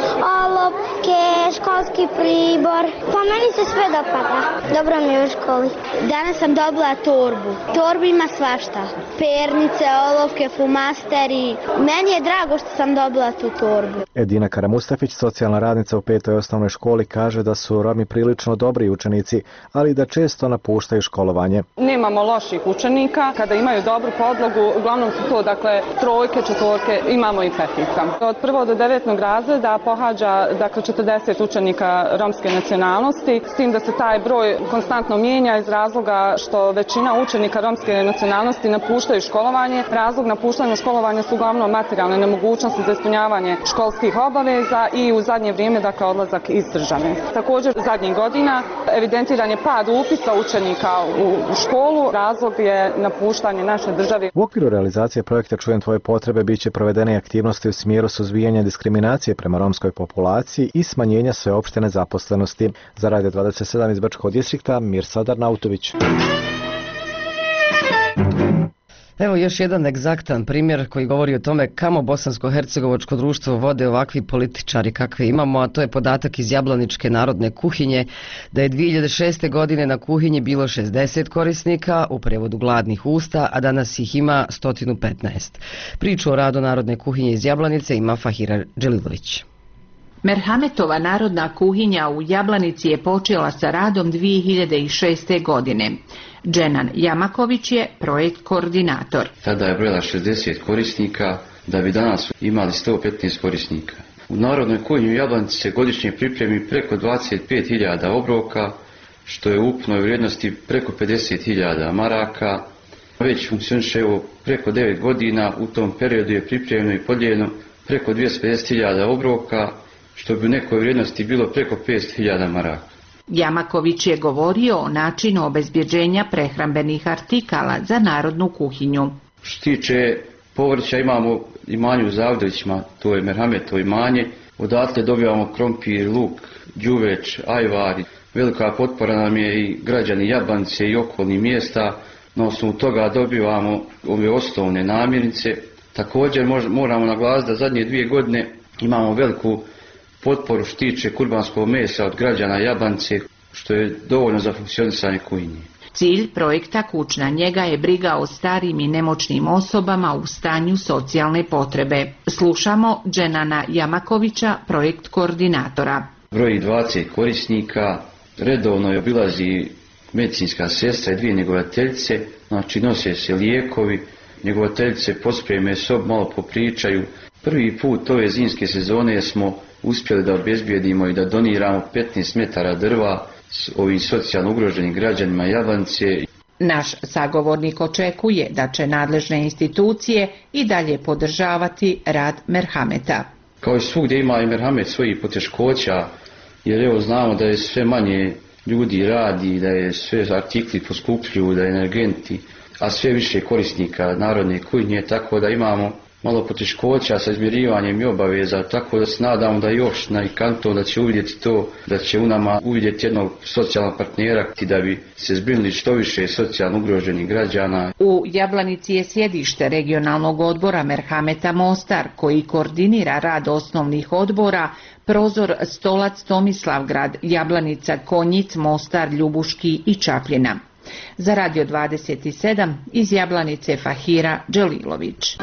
olovke, školski pribor. Pa meni se sve dopada. Dobro mi je u školi. Danas sam dobila torbu. Torbu ima svašta. Pernice, olovke, flumasteri. Meni je drago što sam dobila tu torbu. Edina Karamustafić, socijalna radnica u petoj osnovnoj školi, kaže da su Romi prilično dobri učenici, ali da često napuštaju školovanje. Nemamo loših učenika, kada imaju dobru podlogu, uglavnom su to dakle trojke, četvorke, imamo i petica. Od prvog do devetog razreda pohađa dakle četrdeset učenika romske nacionalnosti, s tim da se taj broj konstantno mijenja iz razloga što većina učenika romske nacionalnosti napuštaju školovanje. Razlog napuštanja školovanja su uglavnom materijalne nemogućnosti za ispunjavanje školskih obaveza i u zadnje vrijeme dakle odlazak iz države. Također zadnjih godina evidentiran je pad upisa učenika u školu. Razlog je napuštanje naše države. U okviru realizacije projekta Čujem tvoje potrebe biće provedene aktivnosti u smjeru suzbijanja diskriminacije prema romskoj populaciji i smanjenja sveopšte nezaposlenosti. Za Radio dvadeset sedam iz Brčkog distrikta Mirsadar Nautović. Evo još jedan egzaktan primjer koji govori o tome kamo bosansko-hercegovačko društvo vode ovakvi političari kakve imamo, a to je podatak iz Jablaničke narodne kuhinje da je dvije hiljade šeste. godine na kuhinji bilo šezdeset korisnika, u prevodu gladnih usta, a danas ih ima sto petnaest. Priču o radu narodne kuhinje iz Jablanice ima Fahira Dželilović. Merhametova narodna kuhinja u Jablanici je počela sa radom dvije hiljade šeste. godine. Dženan Jamaković je projekt koordinator. Tada je brojala šezdeset korisnika, da bi danas imali sto petnaest korisnika. U narodnoj kuhinji u Jablanici se godišnje pripremi preko dvadeset pet hiljada obroka, što je u ukupnoj vrijednosti preko pedeset hiljada maraka. Već funkcioniše evo preko devet godina, u tom periodu je pripremljeno i podijeljeno preko dvjesto pedeset hiljada obroka, što bi u nekoj vrijednosti bilo preko petsto hiljada maraka. Jamaković je govorio o načinu obezbjeđenja prehrambenih artikala za narodnu kuhinju. Što tiče povrća, imamo imanje u Zavdovićima, to je Merhametovo imanje. Odatle dobivamo krompir, luk, đuveč, ajvar. Velika potpora nam je i građani Jablanice i okolnih mjesta. Na osnovu toga dobivamo ove osnovne namirnice. Također moramo naglasiti da zadnje dvije godine imamo veliku potporu što tiče kurbanskog mesa od građana Jablanice, što je dovoljno za funkcionisanje kuhinje. Cilj projekta Kućna njega je briga o starim i nemoćnim osobama u stanju socijalne potrebe. Slušamo Dženana Jamakovića, projekt koordinatora. Broji dvadeset korisnika, redovno je obilazi medicinska sestra i dvije njegovateljice, znači nose se lijekovi, njegovateljice pospreme sob, malo popričaju. Prvi put ove zimske sezone smo uspjeli da obezbijedimo i da doniramo petnaest metara drva s ovim socijalno ugroženim građanima Jablanice. Naš sagovornik očekuje da će nadležne institucije i dalje podržavati rad Merhameta. Kao i svugdje ima i Merhamet svojih poteškoća, jer evo znamo da je sve manje ljudi radi, da je sve artikli poskupljuju, da je energenti, a sve više korisnika narodne kuhinje, tako da imamo malo poteškoća sa izmirivanjem i obaveza, tako da se nadamo da još na kanton da će uvidjeti to, da će u nama uvidjeti jednog socijalnog partnera da bi se zbrinuli što više socijalno ugroženih građana. U Jablanici je sjedište regionalnog odbora Merhameta Mostar, koji koordinira rad osnovnih odbora Prozor, Stolac, Tomislavgrad, Jablanica, Konjic, Mostar, Ljubuški i Čapljina. Za Radio dvadeset sedam iz Jablanice Fahira Đelilović.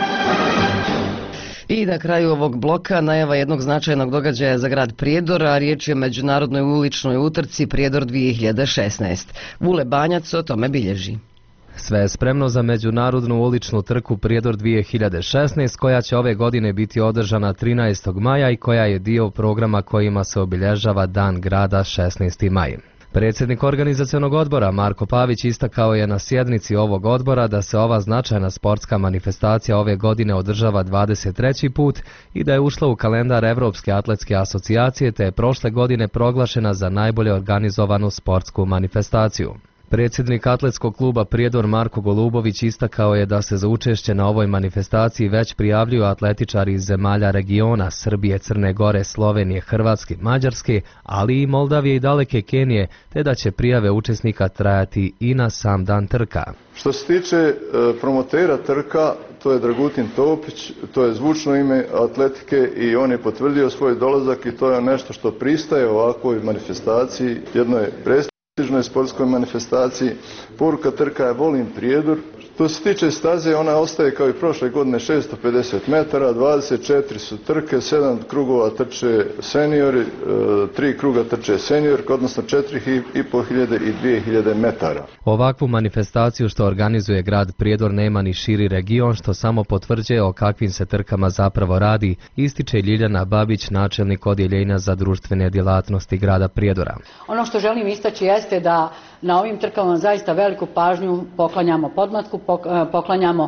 I na kraju ovog bloka najava jednog značajnog događaja za grad Prijedor, a riječ je o međunarodnoj uličnoj utrci Prijedor dvije hiljade šesnaest. Vule Banjac o tome bilježi. Sve je spremno za međunarodnu uličnu trku Prijedor dvije hiljade šesnaest koja će ove godine biti održana trinaestog maja i koja je dio programa kojima se obilježava Dan grada šesnaesti maj. Predsjednik organizacionog odbora Marko Pavić istakao je na sjednici ovog odbora da se ova značajna sportska manifestacija ove godine održava dvadeset treći put i da je ušla u kalendar Evropske atletske asocijacije te je prošle godine proglašena za najbolje organizovanu sportsku manifestaciju. Predsjednik atletskog kluba Prijedor Marko Golubović istakao je da se za učešće na ovoj manifestaciji već prijavljuju atletičari iz zemalja regiona Srbije, Crne Gore, Slovenije, Hrvatske, Mađarske, ali i Moldavije i daleke Kenije, te da će prijave učesnika trajati i na sam dan trka. Što se tiče e, promotera trka, to je Dragutin Topić, to je zvučno ime atletike i on je potvrdio svoj dolazak i to je nešto što pristaje ovakvoj manifestaciji, jednoj prestižnoj sportskoj manifestaciji. Poruka trka je volim Prijedor. Što se tiče staze, ona ostaje kao i prošle godine šesto pedeset metara, dvadeset četiri su trke, sedam krugova trče seniori, tri kruga trče seniorka, odnosno četiri i pol hiljade i dvije hiljade metara. Ovakvu manifestaciju što organizuje grad Prijedor nema ni širi region, što samo potvrđuje o kakvim se trkama zapravo radi, ističe Ljiljana Babić, načelnik odjeljenja za društvene djelatnosti grada Prijedora. Ono što želim istaći jeste da na ovim trkama zaista veliku pažnju poklanjamo podmlatku, poklanjamo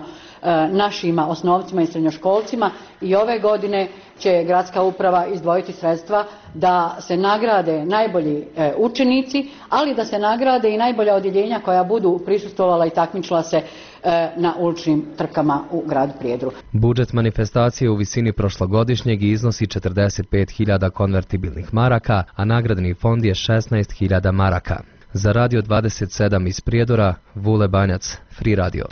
našima osnovcima i srednjoškolcima i ove godine će gradska uprava izdvojiti sredstva da se nagrade najbolji učenici, ali da se nagrade i najbolja odjeljenja koja budu prisustvovala i takmičila se na uličnim trkama u gradu Prijedoru. Budžet manifestacije u visini prošlogodišnjeg iznosi četrdeset pet hiljada konvertibilnih maraka, a nagradni fond je šesnaest hiljada maraka. Za Radio dvadeset sedam iz Prijedora, Vule Banjac, Free Radio.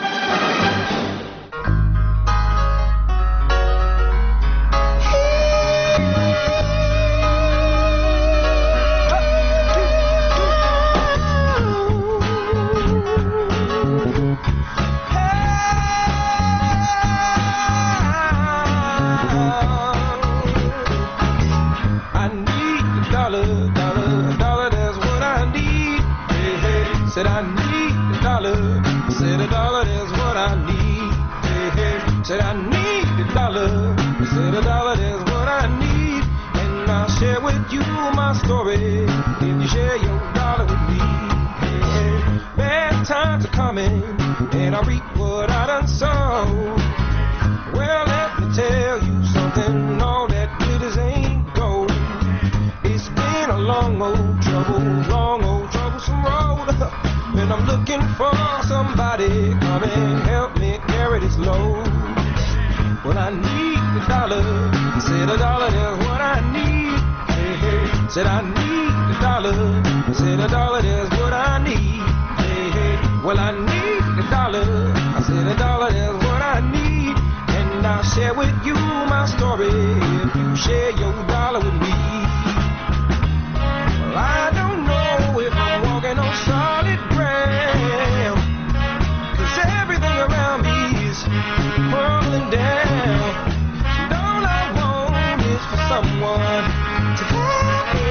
Said I need a dollar, said a dollar is what I need, hey, hey. Said I need a dollar, said a dollar is what I need, and I'll share with you my story, if you share your dollar with me, hey, hey. Bad times are coming, and I reap what I done sow. Well, let me tell you something, all that glitters ain't gold. It's been a long old trouble, long old troublesome road. And I'm looking for somebody come and help me carry this load. Well, I need a dollar, said a dollar is what I need. Hey, hey, said I need a dollar, said a dollar is what I need. Hey, hey, well, I need a dollar, I said a dollar is what I need. And I'll share with you my story if you share your dollar with me. Well, I don't know if I'm walking on solid ground, 'cause everything around me is crumbling down. And all I want is for someone to help me.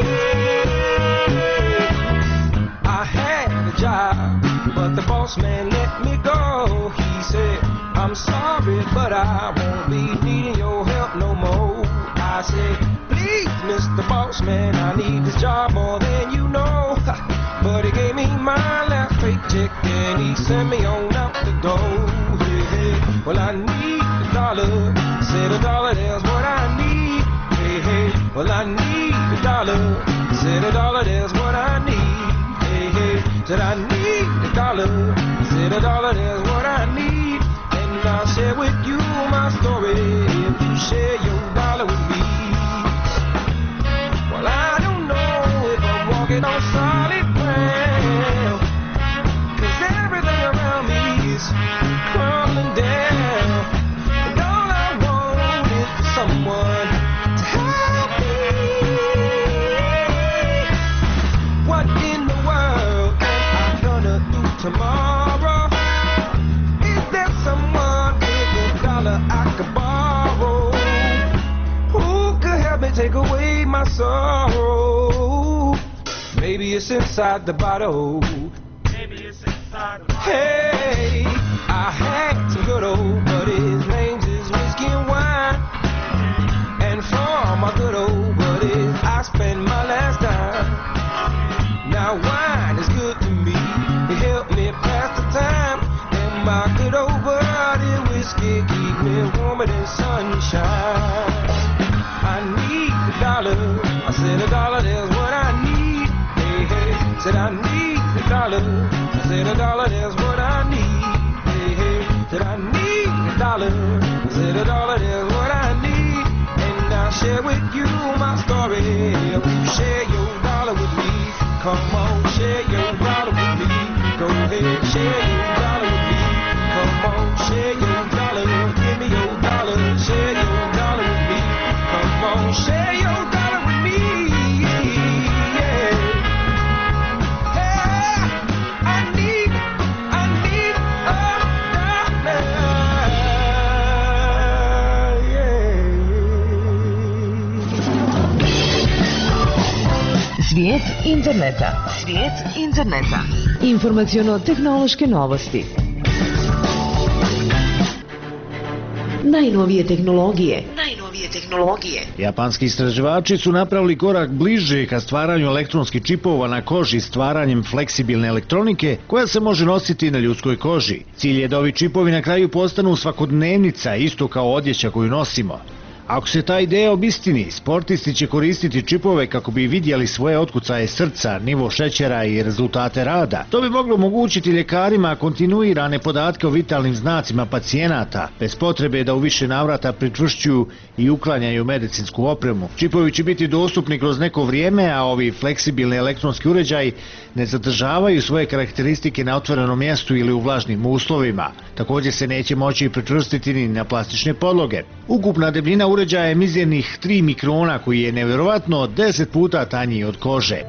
I had a job, but the boss man let me go. He said, I'm sorry, but I won't be needing your help no more. I said, please, Mister Boss Man, I need this job more than you know. But he gave me my last paycheck and he sent me on out the door. Hey, hey. Well, I need a dollar, said a dollar is what I need. Hey, hey. Well, I need a dollar, said a dollar is what I need. Hey, hey. Said I need a dollar, said a dollar is what I need. And I'll share with you my story if you share your dollar with me. Well, I don't know if I'm walking on solid ground, 'cause everything around me is crumbling down. And all I want is for someone to help me. What in the world am I gonna do tomorrow? Is there someone with a dollar I could borrow? Who could help me take away my sorrow? Maybe it's inside the bottle. Maybe it's inside the bottle. Hey, I had some good old buddies, names is whiskey and wine. And for my good old buddies, I spend my last dime. Now wine is good to me, it helped me pass the time. And my good old buddy whiskey keep me warmer than sunshine. I need a dollar, I said a dollar, there's what I need. Hey, hey, said I need a dollar, I said a dollar, there's what I need. Hey, hey, said I need a dollar, I said a dollar, there's what I need. And I'll share with you my story if you share your dollar with me. Come on, share your dollar with me. Go ahead, share your dollar with me. Come on, share your dollar, give me your dollar, share your dollar with me. Come on, share your dollar with me. Yeah. Hey, I need, I need a dollar. Yeah. Svijet interneta. Svijet interneta. Informaciono-tehnološke novosti. Najnovije tehnologije. Najnovije tehnologije. Japanski istraživači su napravili korak bliže ka stvaranju elektronskih čipova na koži stvaranjem fleksibilne elektronike koja se može nositi na ljudskoj koži. Cilj je da ovi čipovi na kraju postanu svakodnevnica, isto kao odjeća koju nosimo. Ako se ta ideja obistini, sportisti će koristiti čipove kako bi vidjeli svoje otkucaje srca, nivo šećera i rezultate rada. To bi moglo omogućiti ljekarima kontinuirane podatke o vitalnim znacima pacijenata, bez potrebe da u više navrata pričvršćuju i uklanjaju medicinsku opremu. Čipovi će biti dostupni kroz neko vrijeme, a ovi fleksibilni elektronski uređaji ne zadržavaju svoje karakteristike na otvorenom mjestu ili u vlažnim uslovima. Također se neće moći pričvrstiti ni na plastične podloge. Ukupna debljina uređaja je mizernih tri mikrona, koji je nevjerovatno deset puta tanji od kože.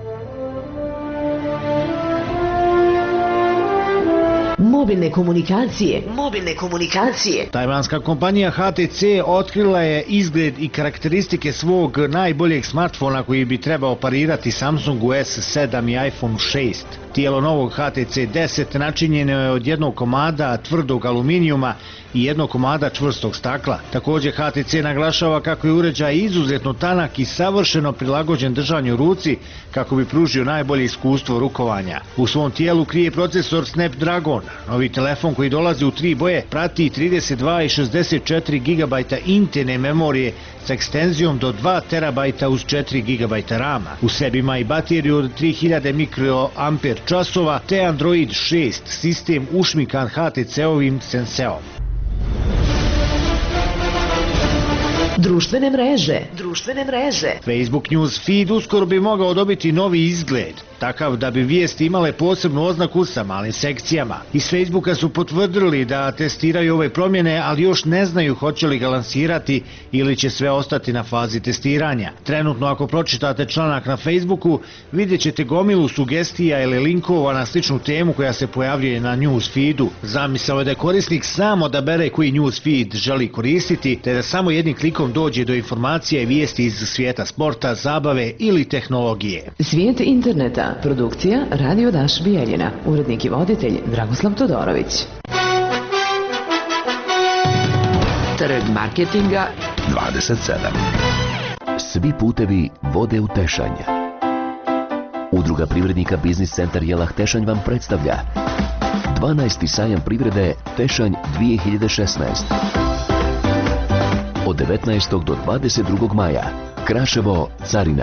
Mobilne komunikacije. Mobilne komunikacije. Tajvanska kompanija H T C otkrila je izgled i karakteristike svog najboljeg smartfona koji bi trebao parirati Samsungu S sedam i iPhone šest. Tijelo novog H T C deset načinjeno je od jednog komada tvrdog aluminijuma i jednog komada čvrstog stakla. Također H T C naglašava kako je uređaj izuzetno tanak i savršeno prilagođen držanju u ruci kako bi pružio najbolje iskustvo rukovanja. U svom tijelu krije procesor Snapdragon. Novi telefon koji dolazi u tri boje prati trideset dva i šezdeset četiri gigabajta interne memorije s ekstenzijom do dva terabajta uz četiri gigabajta rama. U sebi ima i bateriju od tri hiljade mikroamper časova te Android šest sistem ušmikan H T C-ovim senseom. Društvene mreže. Društvene mreže. Facebook News Feed uskoro bi mogao dobiti novi izgled, takav da bi vijesti imale posebnu oznaku sa malim sekcijama. Iz Facebooka su potvrdili da testiraju ove promjene, ali još ne znaju hoće li ga lansirati ili će sve ostati na fazi testiranja. Trenutno, ako pročitate članak na Facebooku, vidjet ćete gomilu sugestija ili linkova na sličnu temu koja se pojavljuje na News Feedu. Zamisao je da je korisnik sam odabere koji News Feed želi koristiti, te da samo jednim klikom dođe do informacija i vijesti iz svijeta sporta, zabave ili tehnologije. Svijet interneta. Produkcija Radio Daš Bijeljina. Urednik i voditelj Dragoslav Todorović. Trg marketinga dvadeset sedam. Svi putevi vode u Tešanj. Udruga privrednika Biznis centar Jelah Tešanj vam predstavlja dvanaesti sajam privrede Tešanj dvije hiljade šesnaest. Od devetnaestog do dvadeset drugog maja. Kraševo, Carina.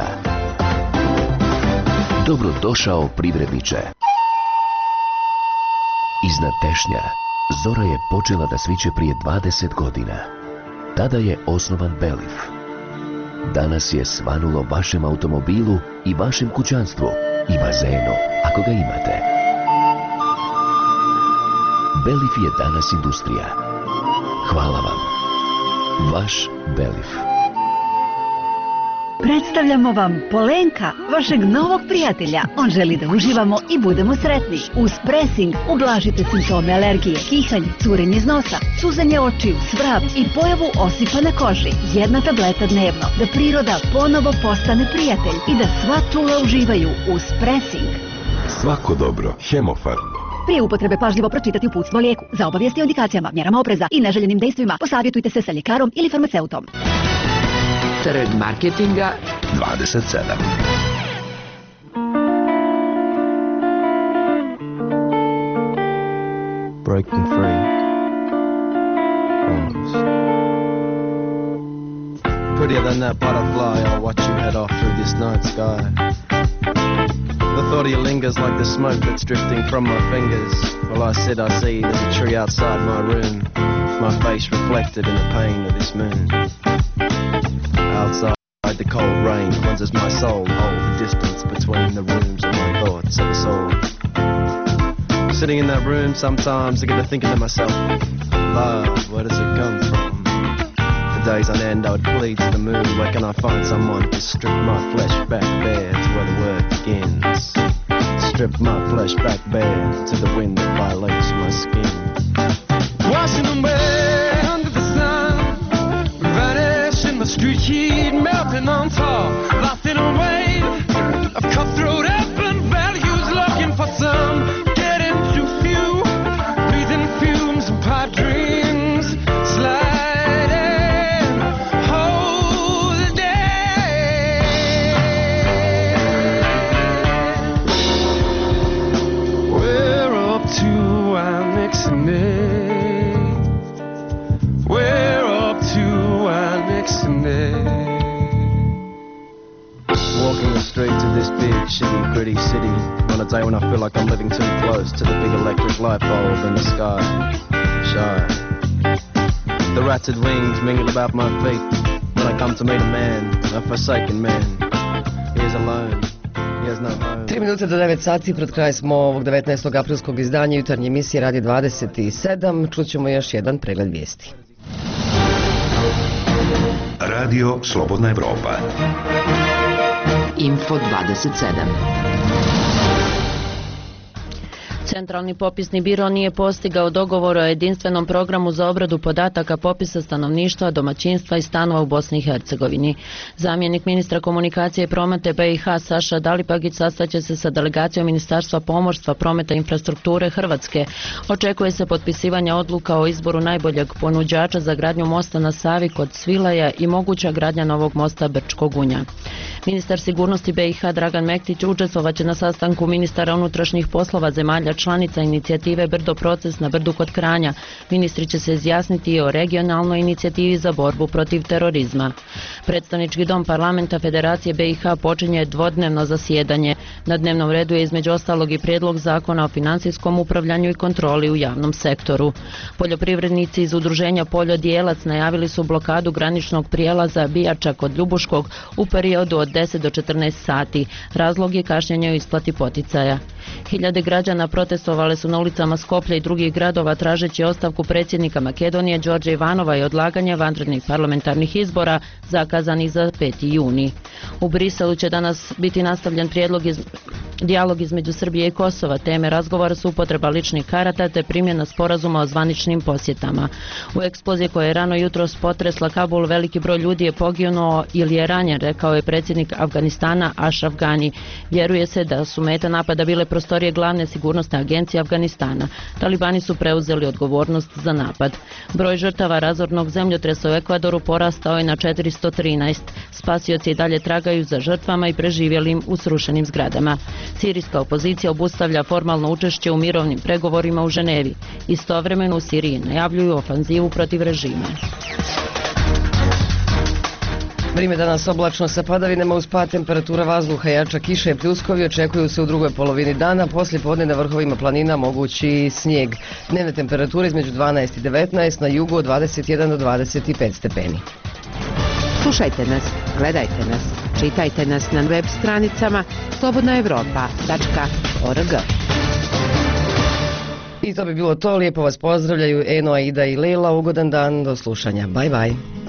Dobrodošao privredniče. Iznad Tešnja Zora je počela da sviće prije dvadeset godina. Tada je osnovan Belif. Danas je svanulo vašem automobilu i vašem kućanstvu i bazenu, ako ga imate. Belif je danas industrija. Hvala vam. Vaš Belif. Predstavljamo vam Polenka, vašeg novog prijatelja. On želi da uživamo i budemo sretni. Uz presing ublažite simptome alergije, kihanje, curenje iz nosa, suzanje očiju, svrab i pojavu osipa na koži. Jedna tableta dnevno, da priroda ponovo postane prijatelj i da sva čula uživaju uz presing. Svako dobro. Hemofarm. Prije upotrebe pažljivo pročitati uputstvo o lijeku. Za obavijesti o indikacijama, mjerama opreza i neželjenim dejstvima posavjetujte se sa ljekarom ili farmaceutom. Trg marketinga dvadeset sedam. Breaking free. Almost. Prettier than that butterfly, I'll watch you head off through this night sky. The thought of you lingers like the smoke that's drifting from my fingers. While I sit, I see there's a tree outside my room, my face reflected in the pain of this moon. Outside, the cold rain cleanses my soul, hold the distance between the rooms of my thoughts and soul. Sitting in that room, sometimes I get to thinking to myself, love, where does it come from? For days on end, I would plead to the moon, where can I find someone to strip my flesh back bare to where the word begins? Strip my flesh back bare to the wind that violates my skin. Washing away under the sun, vanish in the street heat, melting on top, lost in a wave of cutthroat upland values, looking for some, getting too few, breathing fumes and pipe dreams, sliding, holding. We're up to our mixing it. We're up to our mixing it. Walking the streets of this big, shitty, gritty city on a day when I feel like I'm living too close to the big electric light bulb in the sky. Shy. The ratted wings mingle about my feet when I come to meet a man, a forsaken man. He is alone. He has no home. Tri minute do devet sati, pred kraj smo ovog devetnaestog aprilskog izdanja jutarnje emisije Radio dvadeset sedam. Čućemo još jedan pregled vijesti. Radio Slobodna Evropa. Info dvadeset sedam. Centralni popisni biro nije postigao dogovor o jedinstvenom programu za obradu podataka popisa stanovništva, domaćinstva i stanova u Bosni i Hercegovini. Zamjenik ministra komunikacije i prometa B i H Saša Dalipagić sastaće se sa delegacijom Ministarstva pomorstva, prometa i infrastrukture Hrvatske. Očekuje se potpisivanje odluka o izboru najboljeg ponuđača za gradnju mosta na Savi kod Svilaja i moguća gradnja novog mosta Brčko Gunja. Ministar sigurnosti B i H Dragan Mektić učestvovaće na sastanku ministara unutrašnjih poslova zemalja članica inicijative Brdo proces na Brdu kod Kranja. Ministri će se izjasniti i o regionalnoj inicijativi za borbu protiv terorizma. Predstavnički dom parlamenta Federacije B i H počinje dvodnevno zasjedanje. Na dnevnom redu je između ostalog i prijedlog zakona o financijskom upravljanju i kontroli u javnom sektoru. Poljoprivrednici iz udruženja Poljodjelac najavili su blokadu graničnog prijelaza Bijača kod Ljubuškog u periodu od deset do četrnaest sati. Razlog je kašnjenje u isplati poticaja. Hiljade građana protestovale su na ulicama Skoplja i drugih gradova tražeći ostavku predsjednika Makedonije Đorđa Ivanova i odlaganje vanrednih parlamentarnih izbora zakazanih za peti juni. U Briselu će danas biti nastavljen prijedlog iz... dijalog između Srbije i Kosova. Teme razgovora su upotreba ličnih karata te primjena sporazuma o zvaničnim posjetama. U eksploziji koja je rano jutros potresla Kabul veliki broj ljudi je poginuo ili je ranjen, rekao je predsjednik Afganistana Ashraf Ghani. Vjeruje se da su meta napada bile prostorije glavne sigurnosne agencije Afganistana. Talibani su preuzeli odgovornost za napad. Broj žrtava razornog zemljotresa u Ekvadoru porastao je na četiristo trinaest. Spasioci i dalje tragaju za žrtvama i preživjelim u srušenim zgradama. Sirijska opozicija obustavlja formalno učešće u mirovnim pregovorima u Ženevi. Istovremeno u Siriji najavljuju ofanzivu protiv režima. Vrijeme danas oblačno sa padavinama uz pad temperatura vazduha, jača kiša i pljuskovi očekuju se u drugoj polovini dana, poslije podne na vrhovima planina mogući snijeg. Dnevne temperature između dvanaest i devetnaest, na jugu od dvadeset jedan do dvadeset pet stepeni. Slušajte nas, gledajte nas, čitajte nas na web stranicama slobodna evropa tačka org. I to bi bilo to, lijepo vas pozdravljaju Eno, Aida i Leila, ugodan dan, do slušanja, bye bye.